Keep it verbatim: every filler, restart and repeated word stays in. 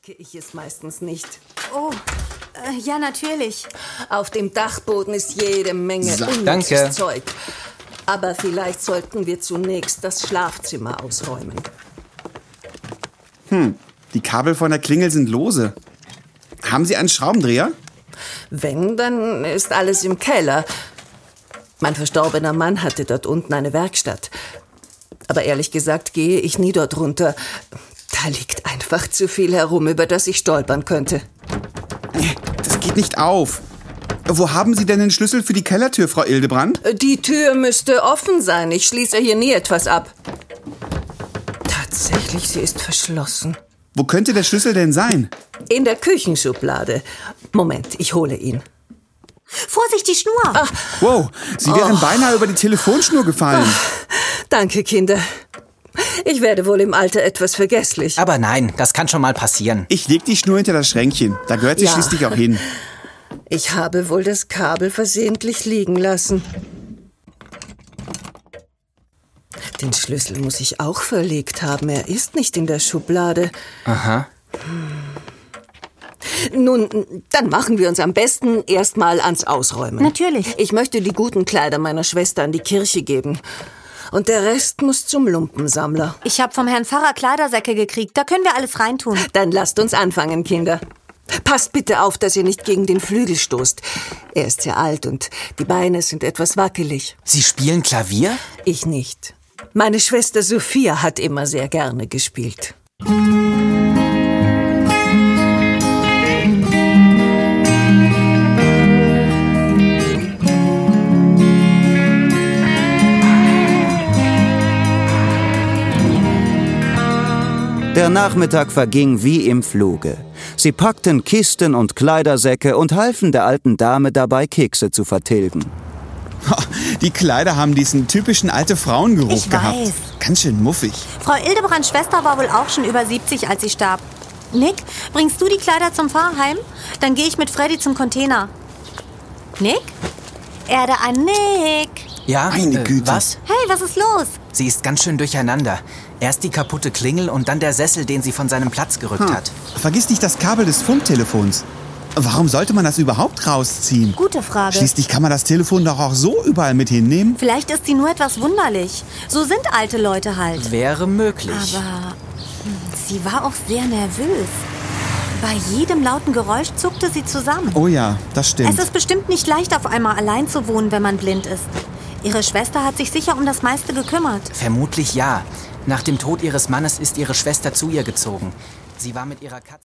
merke ich es meistens nicht. Oh, äh, ja, natürlich. Auf dem Dachboden ist jede Menge So, unnützes danke. Zeug. Aber vielleicht sollten wir zunächst das Schlafzimmer ausräumen. Hm, die Kabel von der Klingel sind lose. Haben Sie einen Schraubendreher? Wenn, dann ist alles im Keller. Mein verstorbener Mann hatte dort unten eine Werkstatt. Aber ehrlich gesagt gehe ich nie dort runter. Da liegt einfach zu viel herum, über das ich stolpern könnte. Das geht nicht auf. Wo haben Sie denn den Schlüssel für die Kellertür, Frau Ildebrand? Die Tür müsste offen sein. Ich schließe hier nie etwas ab. Tatsächlich, sie ist verschlossen. Wo könnte der Schlüssel denn sein? In der Küchenschublade. Moment, ich hole ihn. Vorsicht, die Schnur! Ach, Wow, Sie wären beinahe über die Telefonschnur gefallen. danke, Kinder. Ich werde wohl im Alter etwas vergesslich. Aber nein, das kann schon mal passieren. Ich leg die Schnur hinter das Schränkchen. Da gehört sie Ja. schließlich auch hin. Ich habe wohl das Kabel versehentlich liegen lassen. Den Schlüssel muss ich auch verlegt haben. Er ist nicht in der Schublade. Aha. Nun, dann machen wir uns am besten erstmal ans Ausräumen. Natürlich. Ich möchte die guten Kleider meiner Schwester an die Kirche geben. Und der Rest muss zum Lumpensammler. Ich habe vom Herrn Pfarrer Kleidersäcke gekriegt. Da können wir alles reintun. Dann lasst uns anfangen, Kinder. Passt bitte auf, dass ihr nicht gegen den Flügel stoßt. Er ist sehr alt und die Beine sind etwas wackelig. Sie spielen Klavier? Ich nicht. Meine Schwester Sophia hat immer sehr gerne gespielt. Der Nachmittag verging wie im Fluge. Sie packten Kisten und Kleidersäcke und halfen der alten Dame dabei, Kekse zu vertilgen. Die Kleider haben diesen typischen alte Frauengeruch Ich gehabt. weiß. Ganz schön muffig. Frau Ildebrands Schwester war wohl auch schon über siebzig, als sie starb. Nick, bringst du die Kleider zum Pfarrheim? Dann gehe ich mit Freddy zum Container. Nick? Erde an Nick. Ja, Meine äh, Güte. was? Hey, was ist los? Sie ist ganz schön durcheinander. Erst die kaputte Klingel und dann der Sessel, den sie von seinem Platz gerückt Hm. hat. Vergiss nicht das Kabel des Funktelefons. Warum sollte man das überhaupt rausziehen? Gute Frage. Schließlich kann man das Telefon doch auch so überall mit hinnehmen. Vielleicht ist sie nur etwas wunderlich. So sind alte Leute halt. Wäre möglich. Aber hm, sie war auch sehr nervös. Bei jedem lauten Geräusch zuckte sie zusammen. Oh ja, das stimmt. Es ist bestimmt nicht leicht, auf einmal allein zu wohnen, wenn man blind ist. Ihre Schwester hat sich sicher um das meiste gekümmert. Vermutlich ja. Nach dem Tod ihres Mannes ist ihre Schwester zu ihr gezogen. Sie war mit ihrer Katze...